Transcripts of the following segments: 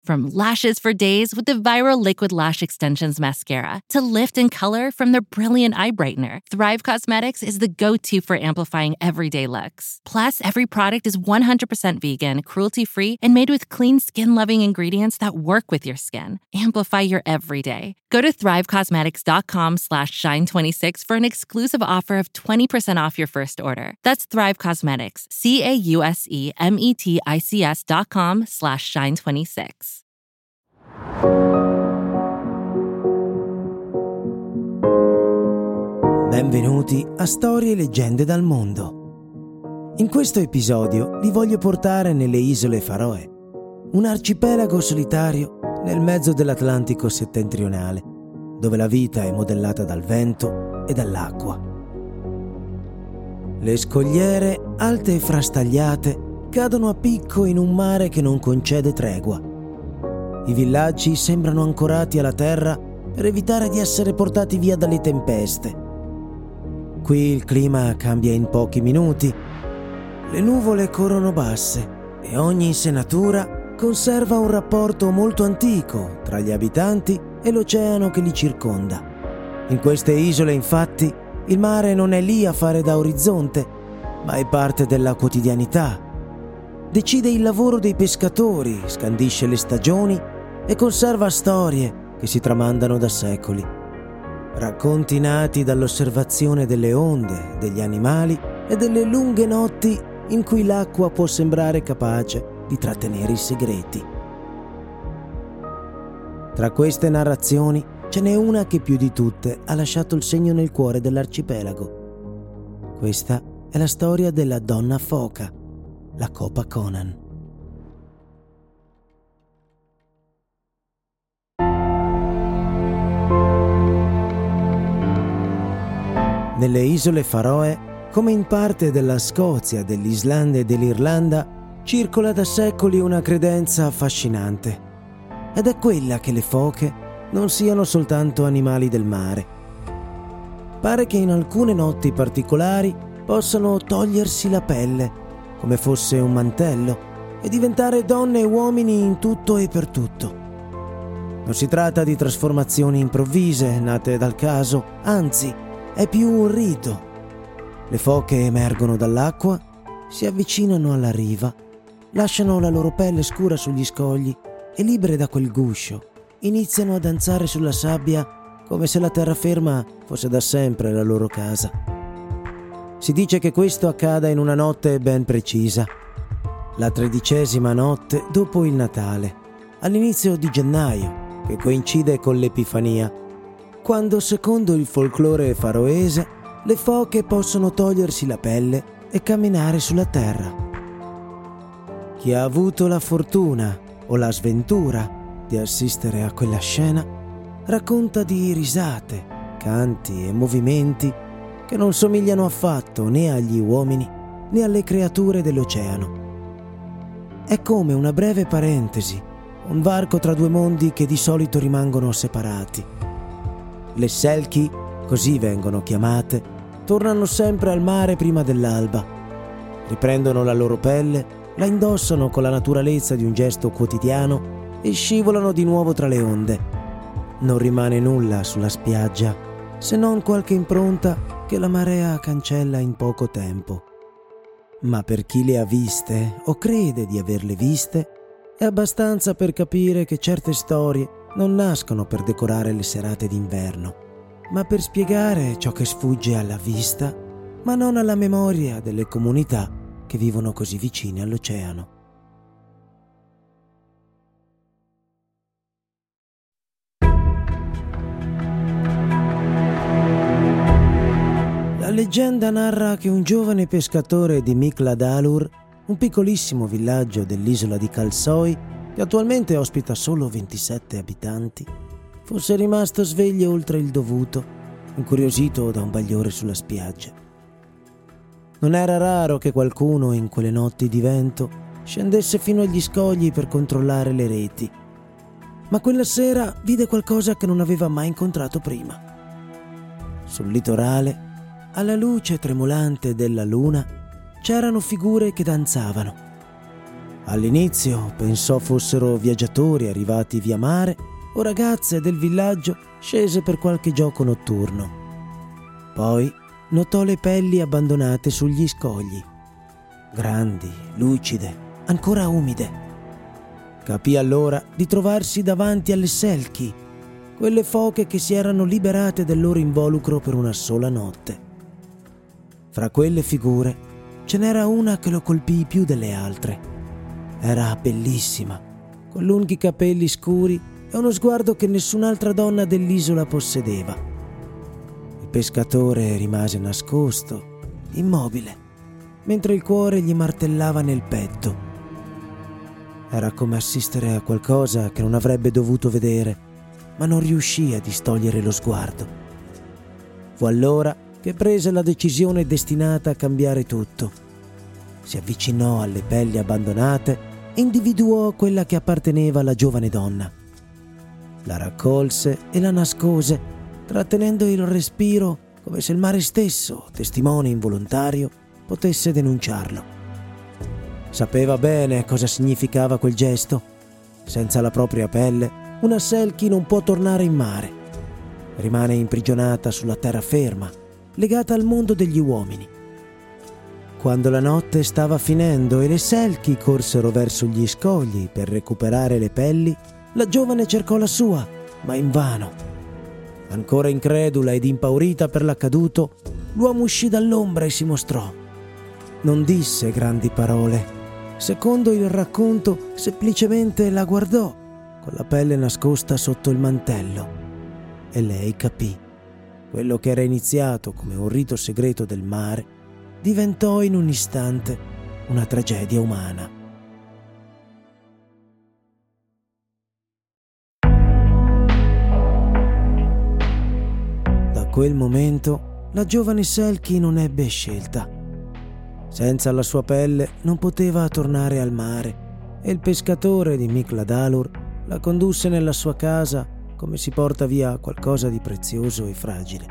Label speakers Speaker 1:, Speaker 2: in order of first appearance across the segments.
Speaker 1: From lashes for days with the viral Liquid Lash Extensions Mascara to lift and color from their brilliant eye brightener, Thrive Causemetics is the go-to for amplifying everyday looks. Plus, every product is 100% vegan, cruelty-free, and made with clean, skin-loving ingredients that work with your skin. Amplify your everyday. Go to thrivecosmetics.com/shine26 for an exclusive offer of 20% off your first order. That's Thrive Cosmetics, CAUSEMETICS.com/shine26.
Speaker 2: Benvenuti a Storie e leggende dal mondo. In questo episodio vi voglio portare nelle isole Faroe, un arcipelago solitario nel mezzo dell'Atlantico settentrionale, dove la vita è modellata dal vento e dall'acqua. Le scogliere, alte e frastagliate, cadono a picco in un mare che non concede tregua. I villaggi sembrano ancorati alla terra per evitare di essere portati via dalle tempeste. Qui il clima cambia in pochi minuti, le nuvole corrono basse e ogni insenatura conserva un rapporto molto antico tra gli abitanti e l'oceano che li circonda. In queste isole, infatti, il mare non è lì a fare da orizzonte, ma è parte della quotidianità. Decide il lavoro dei pescatori, scandisce le stagioni e conserva storie che si tramandano da secoli. Racconti nati dall'osservazione delle onde, degli animali e delle lunghe notti in cui l'acqua può sembrare capace di trattenere i segreti. Tra queste narrazioni ce n'è una che più di tutte ha lasciato il segno nel cuore dell'arcipelago. Questa è la storia della donna foca, la Copa Conan. Nelle isole Faroe, come in parte della Scozia, dell'Islanda e dell'Irlanda, circola da secoli una credenza affascinante. Ed è quella che le foche non siano soltanto animali del mare. Pare che in alcune notti particolari possano togliersi la pelle, come fosse un mantello, e diventare donne e uomini in tutto e per tutto. Non si tratta di trasformazioni improvvise, nate dal caso, anzi, è più un rito. Le foche emergono dall'acqua, si avvicinano alla riva, lasciano la loro pelle scura sugli scogli e, libere da quel guscio, iniziano a danzare sulla sabbia come se la terraferma fosse da sempre la loro casa. Si dice che questo accada in una notte ben precisa, la 13ª notte dopo il Natale, all'inizio di gennaio, che coincide con l'Epifania, quando, secondo il folklore faroese, le foche possono togliersi la pelle e camminare sulla terra. Chi ha avuto la fortuna o la sventura di assistere a quella scena racconta di risate, canti e movimenti che non somigliano affatto né agli uomini né alle creature dell'oceano. È come una breve parentesi, un varco tra due mondi che di solito rimangono separati. Le selchi, così vengono chiamate, tornano sempre al mare prima dell'alba, riprendono la loro pelle, la indossano con la naturalezza di un gesto quotidiano e scivolano di nuovo tra le onde. Non rimane nulla sulla spiaggia, se non qualche impronta che la marea cancella in poco tempo. Ma per chi le ha viste o crede di averle viste, è abbastanza per capire che certe storie non nascono per decorare le serate d'inverno, ma per spiegare ciò che sfugge alla vista, ma non alla memoria delle comunità che vivono così vicine all'oceano. La leggenda narra che un giovane pescatore di Mikladalur, un piccolissimo villaggio dell'isola di Kalsoy, che attualmente ospita solo 27 abitanti, fosse rimasto sveglio oltre il dovuto, incuriosito da un bagliore sulla spiaggia. Non era raro che qualcuno in quelle notti di vento scendesse fino agli scogli per controllare le reti, ma quella sera vide qualcosa che non aveva mai incontrato prima. Sul litorale, alla luce tremolante della luna, c'erano figure che danzavano. All'inizio pensò fossero viaggiatori arrivati via mare o ragazze del villaggio scese per qualche gioco notturno. Poi notò le pelli abbandonate sugli scogli, grandi, lucide, ancora umide. Capì allora di trovarsi davanti alle selchi, quelle foche che si erano liberate del loro involucro per una sola notte. Fra quelle figure ce n'era una che lo colpì più delle altre. Era bellissima, con lunghi capelli scuri e uno sguardo che nessun'altra donna dell'isola possedeva. Il pescatore rimase nascosto, immobile, mentre il cuore gli martellava nel petto. Era come assistere a qualcosa che non avrebbe dovuto vedere, ma non riuscì a distogliere lo sguardo. Fu allora che prese la decisione destinata a cambiare tutto. Si avvicinò alle pelli abbandonate e individuò quella che apparteneva alla giovane donna. La raccolse e la nascose, trattenendo il respiro come se il mare stesso, testimone involontario, potesse denunciarlo. Sapeva bene cosa significava quel gesto. Senza la propria pelle, una selkie non può tornare in mare. Rimane imprigionata sulla terraferma, legata al mondo degli uomini. Quando la notte stava finendo e le selchi corsero verso gli scogli per recuperare le pelli, la giovane cercò la sua, ma invano. Ancora incredula ed impaurita per l'accaduto, l'uomo uscì dall'ombra e si mostrò. Non disse grandi parole. Secondo il racconto, semplicemente la guardò, con la pelle nascosta sotto il mantello. E lei capì. Quello che era iniziato come un rito segreto del mare diventò in un istante una tragedia umana. Da quel momento la giovane selkie non ebbe scelta. Senza la sua pelle non poteva tornare al mare e il pescatore di Mikladalur la condusse nella sua casa come si porta via qualcosa di prezioso e fragile.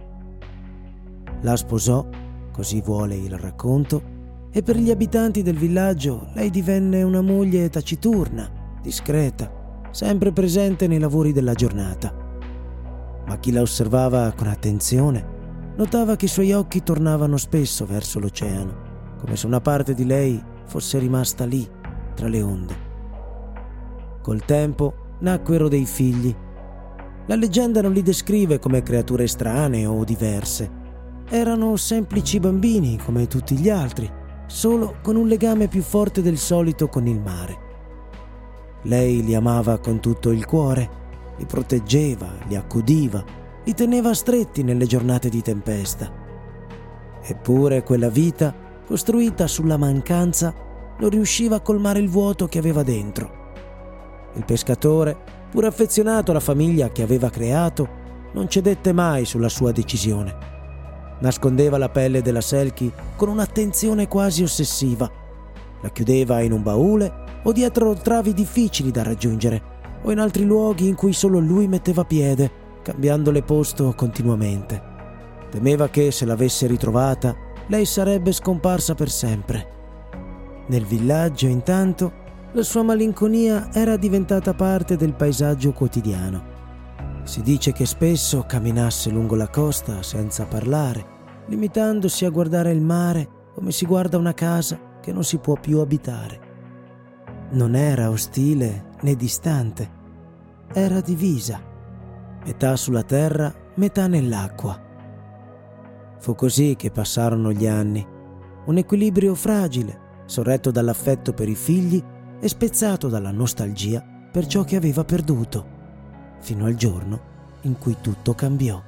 Speaker 2: La sposò, così vuole il racconto, e per gli abitanti del villaggio lei divenne una moglie taciturna, discreta, sempre presente nei lavori della giornata. Ma chi la osservava con attenzione notava che i suoi occhi tornavano spesso verso l'oceano, come se una parte di lei fosse rimasta lì, tra le onde. Col tempo nacquero dei figli. La leggenda non li descrive come creature strane o diverse. Erano semplici bambini come tutti gli altri, solo con un legame più forte del solito con il mare. Lei li amava con tutto il cuore, li proteggeva, li accudiva, li teneva stretti nelle giornate di tempesta. Eppure quella vita, costruita sulla mancanza, non riusciva a colmare il vuoto che aveva dentro. Il pescatore, pur affezionato alla famiglia che aveva creato, non cedette mai sulla sua decisione. Nascondeva la pelle della selkie con un'attenzione quasi ossessiva. La chiudeva in un baule o dietro travi difficili da raggiungere o in altri luoghi in cui solo lui metteva piede, cambiandole posto continuamente. Temeva che, se l'avesse ritrovata, lei sarebbe scomparsa per sempre. Nel villaggio, intanto, la sua malinconia era diventata parte del paesaggio quotidiano. Si dice che spesso camminasse lungo la costa senza parlare, limitandosi a guardare il mare come si guarda una casa che non si può più abitare. Non era ostile né distante, era divisa, metà sulla terra, metà nell'acqua. Fu così che passarono gli anni, un equilibrio fragile, sorretto dall'affetto per i figli e spezzato dalla nostalgia per ciò che aveva perduto, fino al giorno in cui tutto cambiò.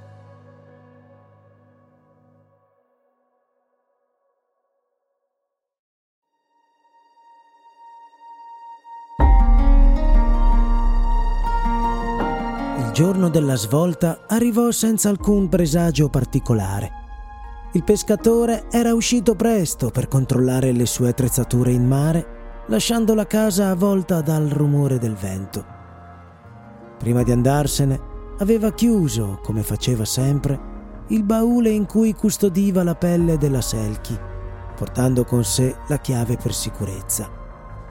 Speaker 2: Il giorno della svolta arrivò senza alcun presagio particolare. Il pescatore era uscito presto per controllare le sue attrezzature in mare, lasciando la casa avvolta dal rumore del vento. Prima di andarsene, aveva chiuso, come faceva sempre, il baule in cui custodiva la pelle della selkie, portando con sé la chiave per sicurezza.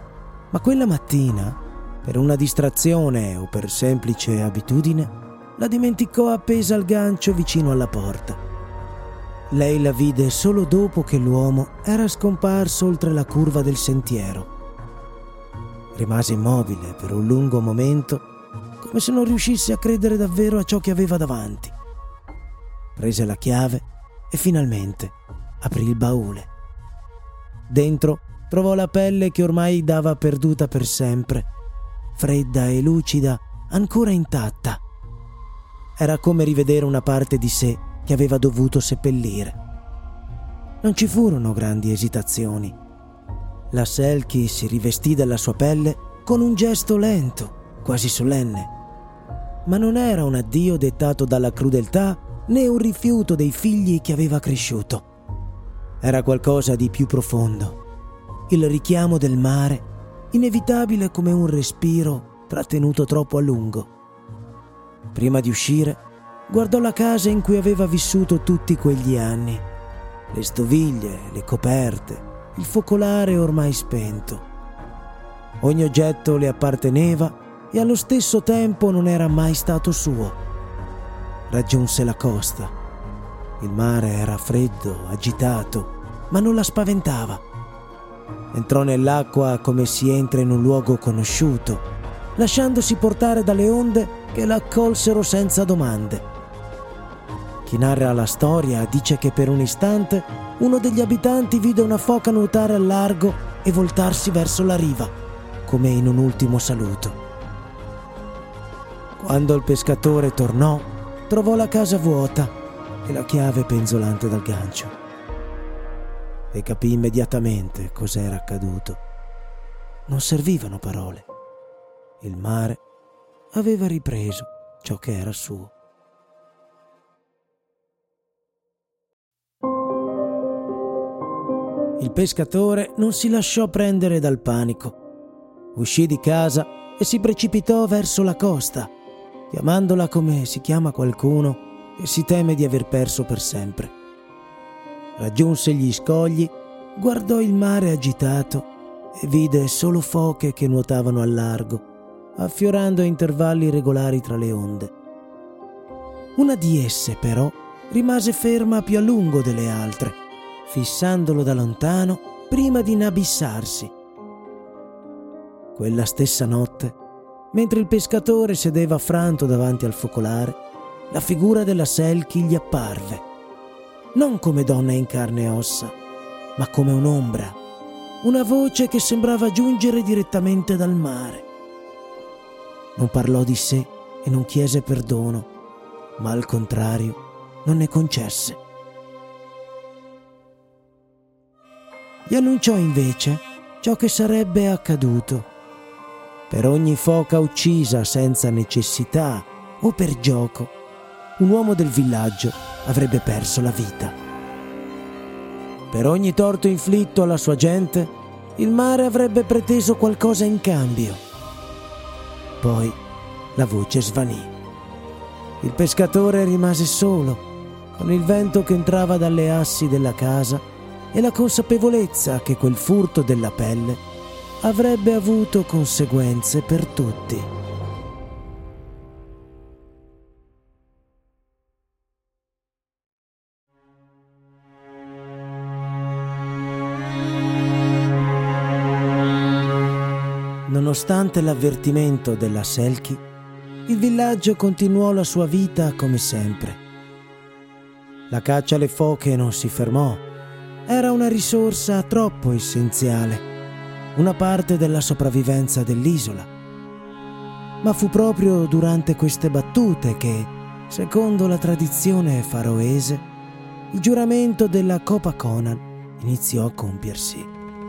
Speaker 2: Ma quella mattina, per una distrazione o per semplice abitudine, la dimenticò appesa al gancio vicino alla porta. Lei la vide solo dopo che l'uomo era scomparso oltre la curva del sentiero. Rimase immobile per un lungo momento, come se non riuscisse a credere davvero a ciò che aveva davanti. Prese la chiave e finalmente aprì il baule. Dentro trovò la pelle che ormai dava perduta per sempre, fredda e lucida, ancora intatta. Era come rivedere una parte di sé che aveva dovuto seppellire. Non ci furono grandi esitazioni. La Selkie si rivestì della sua pelle con un gesto lento, quasi solenne. Ma non era un addio dettato dalla crudeltà né un rifiuto dei figli che aveva cresciuto. Era qualcosa di più profondo. Il richiamo del mare, inevitabile come un respiro trattenuto troppo a lungo. Prima di uscire, guardò la casa in cui aveva vissuto tutti quegli anni. Le stoviglie, le coperte, il focolare ormai spento. Ogni oggetto le apparteneva e allo stesso tempo non era mai stato suo. Raggiunse la costa. Il mare era freddo, agitato, ma non la spaventava. Entrò nell'acqua come si entra in un luogo conosciuto, lasciandosi portare dalle onde che la accolsero senza domande. Chi narra la storia dice che per un istante uno degli abitanti vide una foca nuotare al largo e voltarsi verso la riva, come in un ultimo saluto. Quando il pescatore tornò, trovò la casa vuota e la chiave penzolante dal gancio. E capì immediatamente cos'era accaduto. Non servivano parole. Il mare aveva ripreso ciò che era suo. Il pescatore non si lasciò prendere dal panico. Uscì di casa e si precipitò verso la costa, chiamandola come si chiama qualcuno che si teme di aver perso per sempre. Raggiunse gli scogli, guardò il mare agitato e vide solo foche che nuotavano al largo, affiorando a intervalli regolari tra le onde. Una di esse, però, rimase ferma più a lungo delle altre, fissandolo da lontano prima di inabissarsi. Quella stessa notte, mentre il pescatore sedeva affranto davanti al focolare, la figura della Selkie gli apparve, non come donna in carne e ossa, ma come un'ombra, una voce che sembrava giungere direttamente dal mare. Non parlò di sé e non chiese perdono, ma al contrario non ne concesse. Gli annunciò invece ciò che sarebbe accaduto. Per ogni foca uccisa senza necessità o per gioco, un uomo del villaggio avrebbe perso la vita. Per ogni torto inflitto alla sua gente, il mare avrebbe preteso qualcosa in cambio. Poi la voce svanì. Il pescatore rimase solo, con il vento che entrava dalle assi della casa e la consapevolezza che quel furto della pelle avrebbe avuto conseguenze per tutti. Nonostante l'avvertimento della Selkie, il villaggio continuò la sua vita come sempre. La caccia alle foche non si fermò. Era una risorsa troppo essenziale, una parte della sopravvivenza dell'isola. Ma fu proprio durante queste battute che, secondo la tradizione faroese, il giuramento della Copa Conan iniziò a compiersi.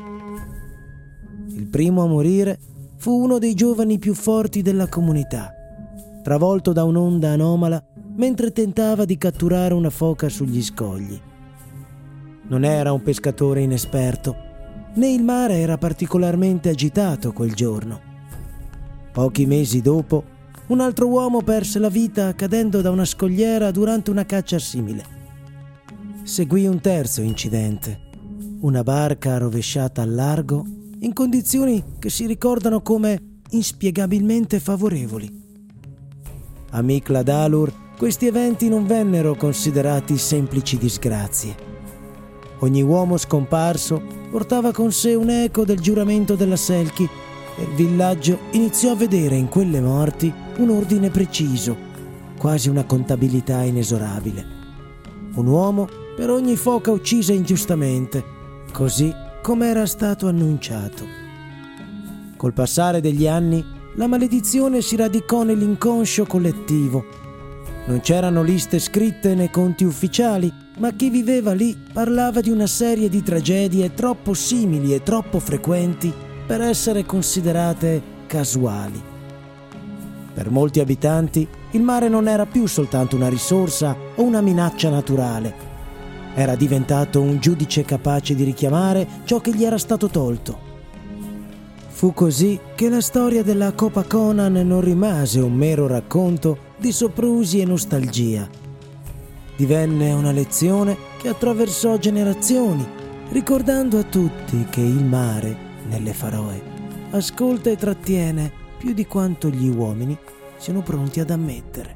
Speaker 2: Il primo a morire fu uno dei giovani più forti della comunità, travolto da un'onda anomala mentre tentava di catturare una foca sugli scogli. Non era un pescatore inesperto, né il mare era particolarmente agitato quel giorno. Pochi mesi dopo, un altro uomo perse la vita cadendo da una scogliera durante una caccia simile. Seguì un terzo incidente, una barca rovesciata al largo in condizioni che si ricordano come inspiegabilmente favorevoli. A Mikladalur questi eventi non vennero considerati semplici disgrazie. Ogni uomo scomparso portava con sé un eco del giuramento della Selki e il villaggio iniziò a vedere in quelle morti un ordine preciso, quasi una contabilità inesorabile. Un uomo per ogni foca uccisa ingiustamente, così come era stato annunciato. Col passare degli anni, la maledizione si radicò nell'inconscio collettivo. Non c'erano liste scritte né conti ufficiali, ma chi viveva lì parlava di una serie di tragedie troppo simili e troppo frequenti per essere considerate casuali. Per molti abitanti, il mare non era più soltanto una risorsa o una minaccia naturale. Era diventato un giudice capace di richiamare ciò che gli era stato tolto. Fu così che la storia della Copaconan non rimase un mero racconto di soprusi e nostalgia. Divenne una lezione che attraversò generazioni, ricordando a tutti che il mare, nelle Faroe, ascolta e trattiene più di quanto gli uomini siano pronti ad ammettere.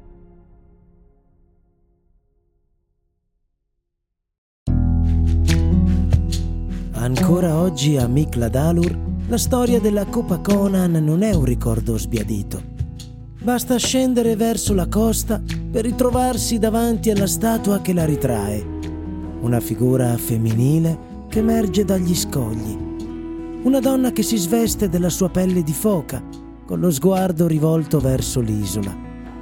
Speaker 2: Ancora oggi a Mikladalur la storia della Copaconan non è un ricordo sbiadito. Basta scendere verso la costa per ritrovarsi davanti alla statua che la ritrae. Una figura femminile che emerge dagli scogli. Una donna che si sveste della sua pelle di foca, con lo sguardo rivolto verso l'isola.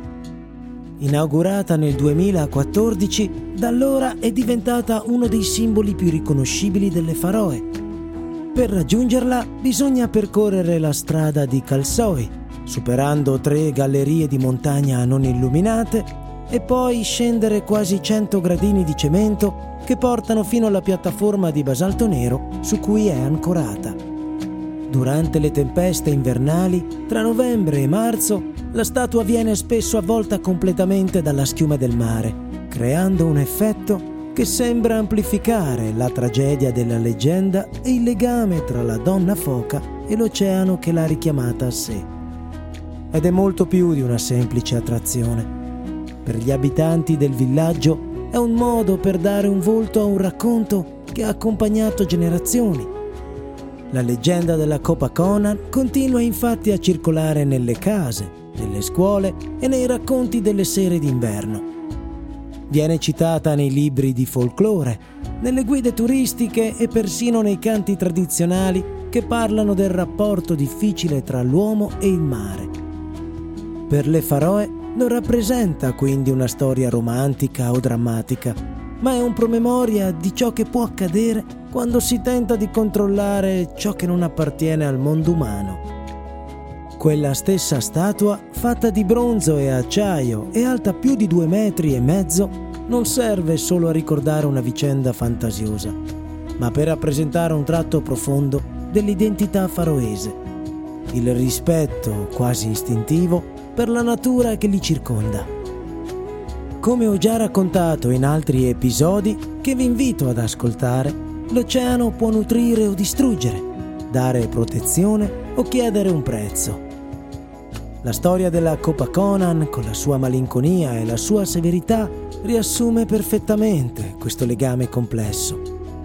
Speaker 2: Inaugurata nel 2014, da allora è diventata uno dei simboli più riconoscibili delle Faroe. Per raggiungerla bisogna percorrere la strada di Kalsoy, superando 3 gallerie di montagna non illuminate e poi scendere quasi 100 gradini di cemento che portano fino alla piattaforma di basalto nero su cui è ancorata. Durante le tempeste invernali, tra novembre e marzo, la statua viene spesso avvolta completamente dalla schiuma del mare, creando un effetto che sembra amplificare la tragedia della leggenda e il legame tra la donna foca e l'oceano che l'ha richiamata a sé. Ed è molto più di una semplice attrazione. Per gli abitanti del villaggio è un modo per dare un volto a un racconto che ha accompagnato generazioni. La leggenda della Copaconan continua infatti a circolare nelle case, nelle scuole e nei racconti delle sere d'inverno. Viene citata nei libri di folklore, nelle guide turistiche e persino nei canti tradizionali che parlano del rapporto difficile tra l'uomo e il mare. Per le Faroe non rappresenta quindi una storia romantica o drammatica, ma è un promemoria di ciò che può accadere quando si tenta di controllare ciò che non appartiene al mondo umano. Quella stessa statua, fatta di bronzo e acciaio e alta più di 2,5 metri, non serve solo a ricordare una vicenda fantasiosa, ma per rappresentare un tratto profondo dell'identità faroese, il rispetto quasi istintivo per la natura che li circonda. Come ho già raccontato in altri episodi che vi invito ad ascoltare, l'oceano può nutrire o distruggere, dare protezione o chiedere un prezzo. La storia della Copaconan, con la sua malinconia e la sua severità, riassume perfettamente questo legame complesso.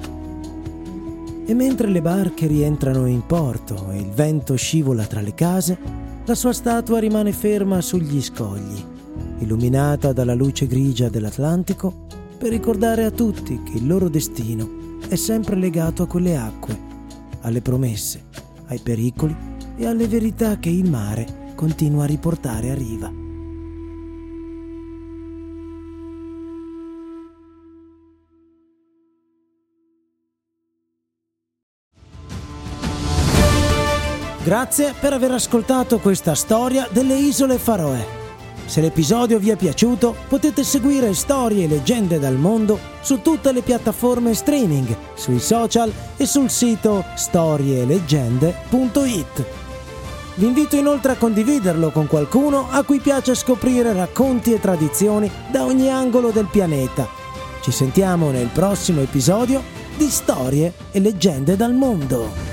Speaker 2: E mentre le barche rientrano in porto e il vento scivola tra le case, la sua statua rimane ferma sugli scogli, illuminata dalla luce grigia dell'Atlantico, per ricordare a tutti che il loro destino è sempre legato a quelle acque, alle promesse, ai pericoli e alle verità che il mare continua a riportare a riva. Grazie per aver ascoltato questa storia delle Isole Faroe. Se l'episodio vi è piaciuto, potete seguire Storie e Leggende dal Mondo su tutte le piattaforme streaming, sui social e sul sito storielegende.it. Vi invito inoltre a condividerlo con qualcuno a cui piace scoprire racconti e tradizioni da ogni angolo del pianeta. Ci sentiamo nel prossimo episodio di Storie e Leggende dal Mondo.